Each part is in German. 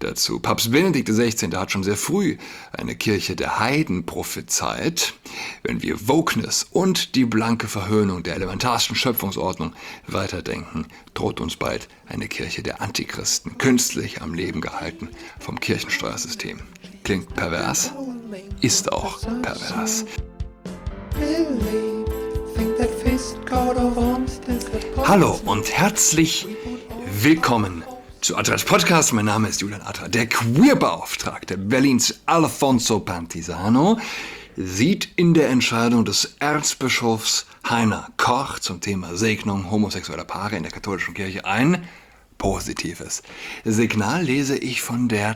dazu. Papst Benedikt XVI. Hat schon sehr früh eine Kirche der Heiden prophezeit. Wenn wir Wokeness und die blanke Verhöhnung der elementarsten Schöpfungsordnung weiterdenken, droht uns bald eine Kirche der Antichristen, künstlich am Leben gehalten vom Kirchensteuersystem. Klingt pervers, ist auch pervers. Hallo und herzlich willkommen zu Adrats Podcast. Mein Name ist Julian Adrat. Der Queerbeauftragte Berlins Alfonso Pantisano sieht in der Entscheidung des Erzbischofs Heiner Koch zum Thema Segnung homosexueller Paare in der katholischen Kirche ein positives Signal, lese ich von der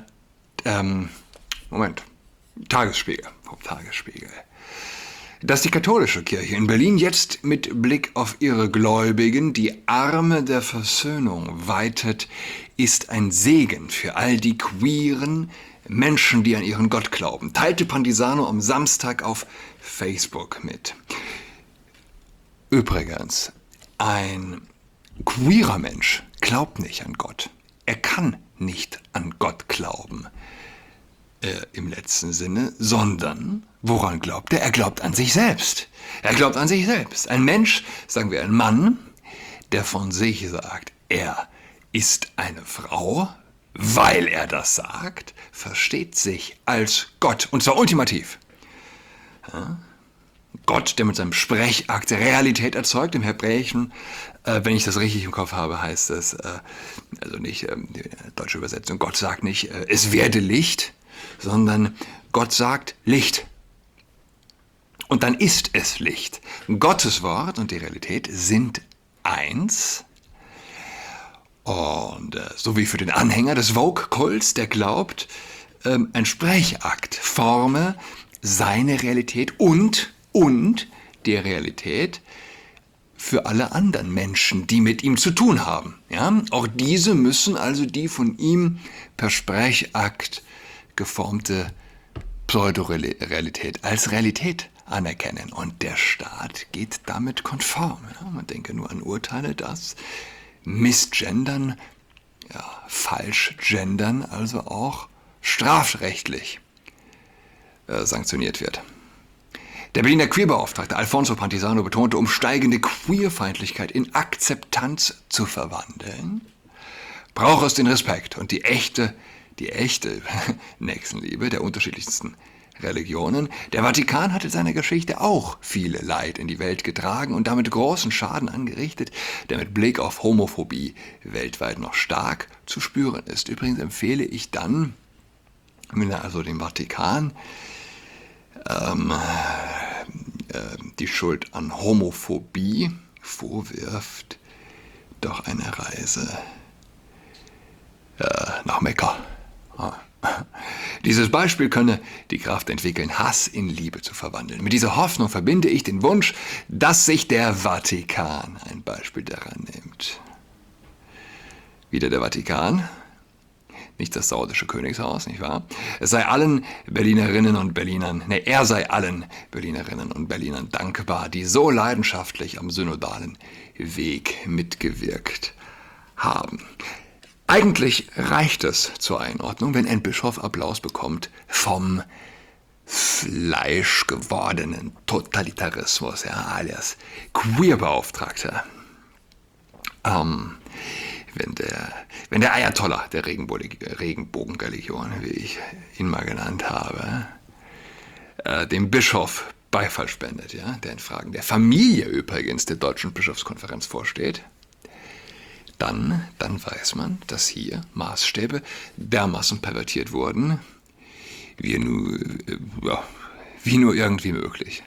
Tagesspiegel, vom Tagesspiegel. Dass die katholische Kirche in Berlin jetzt mit Blick auf ihre Gläubigen die Arme der Versöhnung weitet, ist ein Segen für all die queeren Menschen, die an ihren Gott glauben, teilte Pantisano am Samstag auf Facebook mit. Übrigens, ein queerer Mensch glaubt nicht an Gott. Er kann nicht an Gott glauben. Im letzten Sinne, sondern woran glaubt er? Er glaubt an sich selbst. Er glaubt an sich selbst. Ein Mensch, sagen wir ein Mann, der von sich sagt, er ist eine Frau, weil er das sagt, versteht sich als Gott, und zwar ultimativ. Ja? Gott, der mit seinem Sprechakt Realität erzeugt, im Hebräischen, wenn ich das richtig im Kopf habe, heißt es, also nicht die deutsche Übersetzung, Gott sagt nicht, es werde Licht, sondern Gott sagt Licht. Und dann ist es Licht. Gottes Wort und die Realität sind eins. Und so wie für den Anhänger des Woke-Kults, der glaubt, ein Sprechakt forme seine Realität und die Realität für alle anderen Menschen, die mit ihm zu tun haben. Ja? Auch diese müssen also die von ihm per Sprechakt geformte Pseudorealität als Realität anerkennen. Und der Staat geht damit konform. Ja? Man denke nur an Urteile, dass Missgendern, Falschgendern, also auch strafrechtlich sanktioniert wird. Der Berliner Queerbeauftragte Alfonso Pantisano betonte, um steigende Queerfeindlichkeit in Akzeptanz zu verwandeln, braucht es den Respekt und die echte Nächstenliebe der unterschiedlichsten Religionen. Der Vatikan hat in seiner Geschichte auch viele Leid in die Welt getragen und damit großen Schaden angerichtet, der mit Blick auf Homophobie weltweit noch stark zu spüren ist. Übrigens empfehle ich dann, wenn er also dem Vatikan die Schuld an Homophobie vorwirft, doch eine Reise nach Mekka. Dieses Beispiel könne die Kraft entwickeln, Hass in Liebe zu verwandeln. Mit dieser Hoffnung verbinde ich den Wunsch, dass sich der Vatikan ein Beispiel daran nimmt. Wieder der Vatikan, nicht das saudische Königshaus, nicht wahr? Er sei allen Berlinerinnen und Berlinern dankbar, die so leidenschaftlich am synodalen Weg mitgewirkt haben. Eigentlich reicht es zur Einordnung, wenn ein Bischof Applaus bekommt vom fleischgewordenen Totalitarismus, alias Queerbeauftragter. Wenn der Ayatollah der Regenbogenreligion, wie ich ihn mal genannt habe, dem Bischof Beifall spendet, der in Fragen der Familie übrigens der Deutschen Bischofskonferenz vorsteht, dann weiß man, dass hier Maßstäbe dermaßen pervertiert wurden, wie nur irgendwie möglich.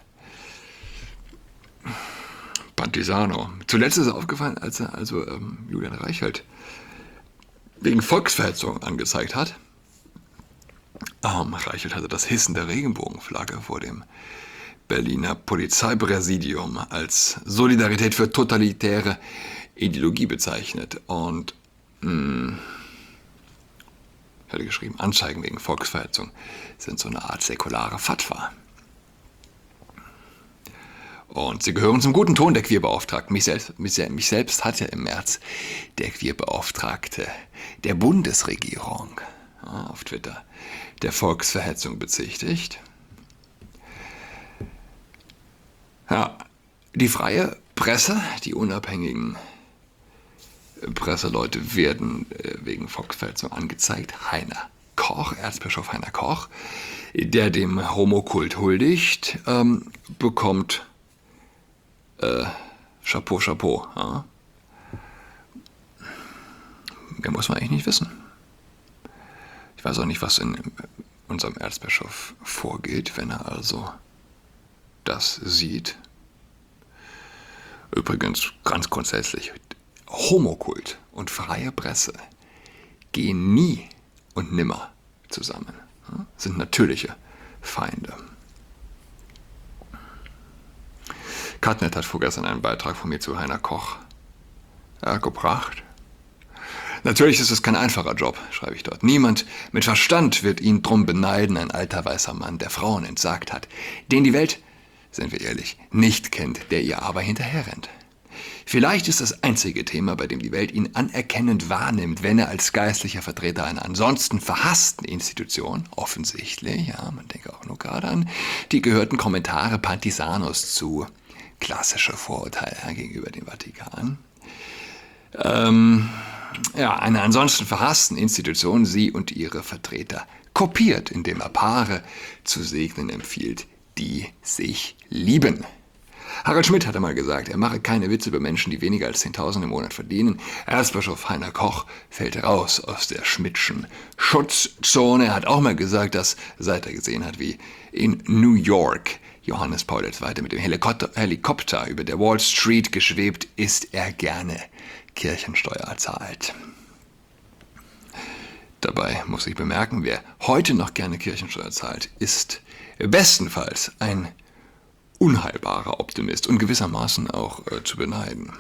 Pantisano. Zuletzt ist er aufgefallen, als er Julian Reichelt wegen Volksverhetzung angezeigt hat. Reichelt hatte das Hissen der Regenbogenflagge vor dem Berliner Polizeipräsidium als Solidarität für totalitäre Ideologie bezeichnet und hatte geschrieben, Anzeigen wegen Volksverhetzung sind so eine Art säkulare Fatwa. Und sie gehören zum guten Ton der Queerbeauftragten. Mich selbst hat ja im März der Queerbeauftragte der Bundesregierung auf Twitter der Volksverhetzung bezichtigt. Ja, die freie Presse, die unabhängigen Presseleute werden wegen Volksverhetzung angezeigt. Heiner Koch, Erzbischof Heiner Koch, der dem Homokult huldigt, bekommt Chapeau, Chapeau. Ja? Mehr muss man eigentlich nicht wissen. Ich weiß auch nicht, was in unserem Erzbischof vorgeht, wenn er also das sieht. Übrigens ganz grundsätzlich, Homokult und freie Presse gehen nie und nimmer zusammen. Sind natürliche Feinde. Katnet hat vorgestern einen Beitrag von mir zu Heiner Koch gebracht. Natürlich ist es kein einfacher Job, schreibe ich dort. Niemand mit Verstand wird ihn drum beneiden, ein alter weißer Mann, der Frauen entsagt hat, den die Welt, sind wir ehrlich, nicht kennt, der ihr aber hinterherrennt. Vielleicht ist das einzige Thema, bei dem die Welt ihn anerkennend wahrnimmt, wenn er als geistlicher Vertreter einer ansonsten verhassten Institution, offensichtlich, ja, man denke auch nur gerade an die gehörten Kommentare Pantisanos zu klassische Vorurteile gegenüber dem Vatikan, einer ansonsten verhassten Institution sie und ihre Vertreter kopiert, indem er Paare zu segnen empfiehlt, die sich lieben. Harald Schmidt hatte mal gesagt, er mache keine Witze über Menschen, die weniger als 10.000 im Monat verdienen. Erzbischof Heiner Koch fällt raus aus der Schmidtschen Schutzzone. Er hat auch mal gesagt, dass, seit er gesehen hat, wie in New York Johannes Paul II. Mit dem Helikopter über der Wall Street geschwebt ist, er gerne Kirchensteuer zahlt. Dabei muss ich bemerken, wer heute noch gerne Kirchensteuer zahlt, ist bestenfalls ein unheilbarer Optimist und gewissermaßen auch zu beneiden.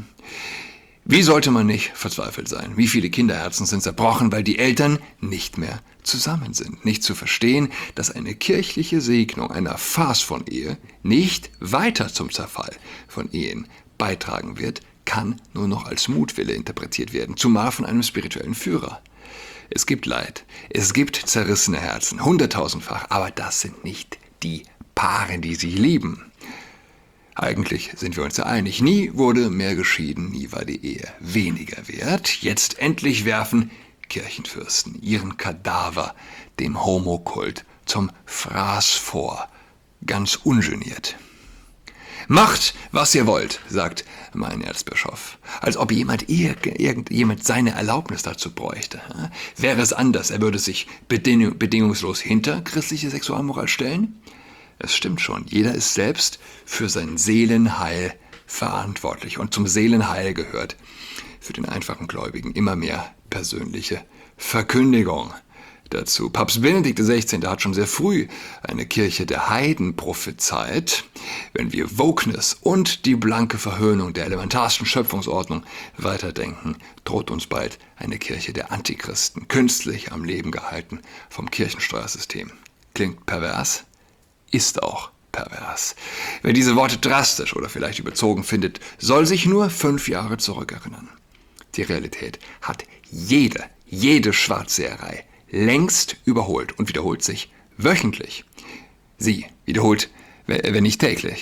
Wie sollte man nicht verzweifelt sein? Wie viele Kinderherzen sind zerbrochen, weil die Eltern nicht mehr zusammen sind? Nicht zu verstehen, dass eine kirchliche Segnung einer Farce von Ehe nicht weiter zum Zerfall von Ehen beitragen wird, kann nur noch als Mutwille interpretiert werden, zumal von einem spirituellen Führer. Es gibt Leid, es gibt zerrissene Herzen, 100.000-fach, aber das sind nicht die Paare, die sich lieben. Eigentlich sind wir uns ja einig, nie wurde mehr geschieden, nie war die Ehe weniger wert. Jetzt endlich werfen Kirchenfürsten ihren Kadaver dem Homokult zum Fraß vor, ganz ungeniert. Macht, was ihr wollt, sagt mein Erzbischof, als ob irgendjemand seine Erlaubnis dazu bräuchte. Wäre es anders, er würde sich bedingungslos hinter christliche Sexualmoral stellen? Es stimmt schon, jeder ist selbst für sein Seelenheil verantwortlich. Und zum Seelenheil gehört für den einfachen Gläubigen immer mehr persönliche Verkündigung dazu. Papst Benedikt XVI. Hat schon sehr früh eine Kirche der Heiden prophezeit. Wenn wir Wokeness und die blanke Verhöhnung der elementarsten Schöpfungsordnung weiterdenken, droht uns bald eine Kirche der Antichristen, künstlich am Leben gehalten vom Kirchensteuersystem. Klingt pervers? Ist auch pervers. Wer diese Worte drastisch oder vielleicht überzogen findet, soll sich nur 5 Jahre zurückerinnern. Die Realität hat jede Schwarzseherei längst überholt und wiederholt sich wöchentlich. Sie wiederholt, wenn nicht täglich.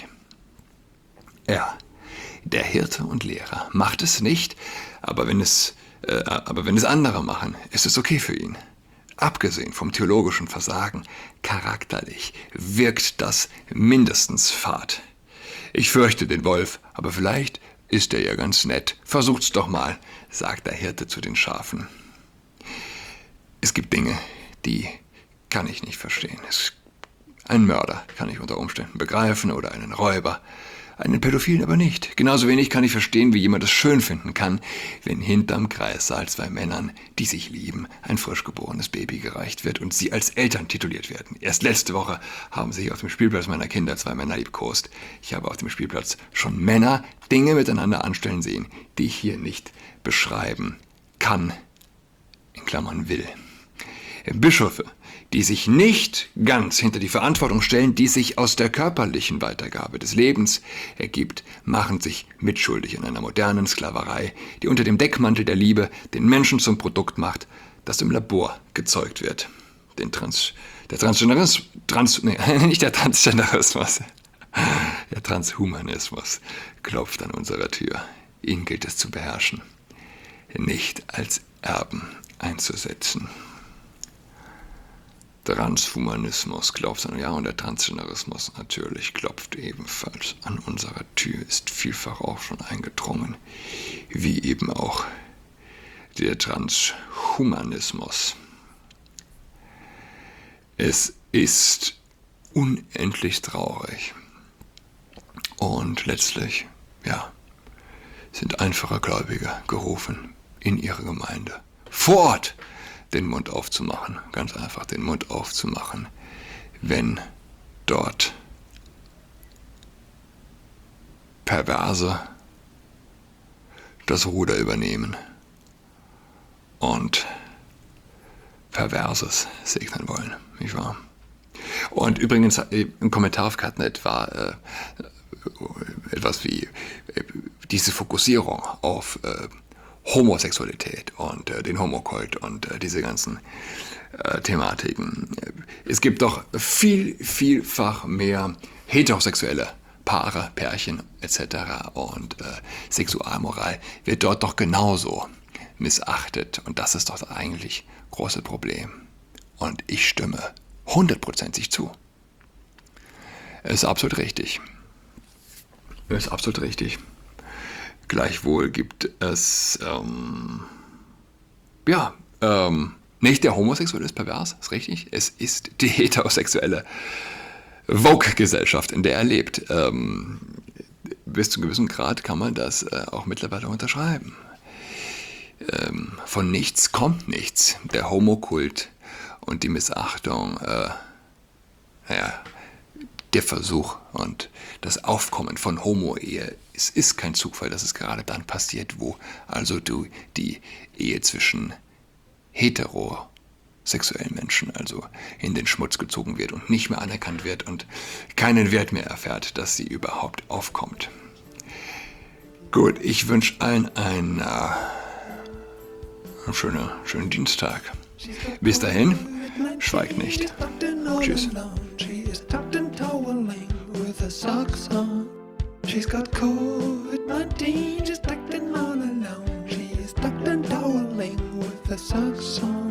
Ja, der Hirte und Lehrer macht es nicht, aber wenn es andere machen, ist es okay für ihn. Abgesehen vom theologischen Versagen, charakterlich wirkt das mindestens fad. Ich fürchte den Wolf, aber vielleicht ist er ja ganz nett. Versucht's doch mal, sagt der Hirte zu den Schafen. Es gibt Dinge, die kann ich nicht verstehen. Einen Mörder kann ich unter Umständen begreifen oder einen Räuber, einen Pädophilen aber nicht. Genauso wenig kann ich verstehen, wie jemand es schön finden kann, wenn hinterm Kreissaal 2 Männern, die sich lieben, ein frisch geborenes Baby gereicht wird und sie als Eltern tituliert werden. Erst letzte Woche haben sich auf dem Spielplatz meiner Kinder 2 Männer liebkost. Ich habe auf dem Spielplatz schon Männer Dinge miteinander anstellen sehen, die ich hier nicht beschreiben kann, in Klammern will. Bischöfe, die sich nicht ganz hinter die Verantwortung stellen, die sich aus der körperlichen Weitergabe des Lebens ergibt, machen sich mitschuldig in einer modernen Sklaverei, die unter dem Deckmantel der Liebe den Menschen zum Produkt macht, das im Labor gezeugt wird. Der Transgenderismus, nicht der Transgenderismus, der Transhumanismus klopft an unserer Tür. Ihn gilt es zu beherrschen, nicht als Erben einzusetzen. Transhumanismus klopft an, ja, und der Transgenderismus natürlich klopft ebenfalls an unserer Tür, ist vielfach auch schon eingedrungen, wie eben auch der Transhumanismus. Es ist unendlich traurig und letztlich, ja, sind einfache Gläubige gerufen, in ihrer Gemeinde vor Ort den Mund aufzumachen, ganz einfach den Mund aufzumachen, wenn dort Perverse das Ruder übernehmen und Perverses segnen wollen, nicht wahr? Und übrigens, ein Kommentar auf Catnet war etwas wie diese Fokussierung auf Homosexualität und den Homokult und diese ganzen Thematiken. Es gibt doch vielfach mehr heterosexuelle Paare, Pärchen etc. Und Sexualmoral wird dort doch genauso missachtet. Und das ist doch das eigentlich große Problem. Und ich stimme 100%ig zu. Es ist absolut richtig. Es ist absolut richtig. Gleichwohl gibt es, nicht der Homosexuelle ist pervers, ist richtig. Es ist die heterosexuelle Vogue-Gesellschaft, in der er lebt. Bis zu einem gewissen Grad kann man das auch mittlerweile unterschreiben. Von nichts kommt nichts. Der Homokult und die Missachtung, der Versuch und das Aufkommen von Homo-Ehe, es ist kein Zufall, dass es gerade dann passiert, wo also die Ehe zwischen heterosexuellen Menschen also in den Schmutz gezogen wird und nicht mehr anerkannt wird und keinen Wert mehr erfährt, dass sie überhaupt aufkommt. Gut, ich wünsche allen einen schönen Dienstag. Bis dahin, schweigt nicht. Tschüss. She's got COVID-19, she's tucked in all alone. She is tucked and toweling with her socks on.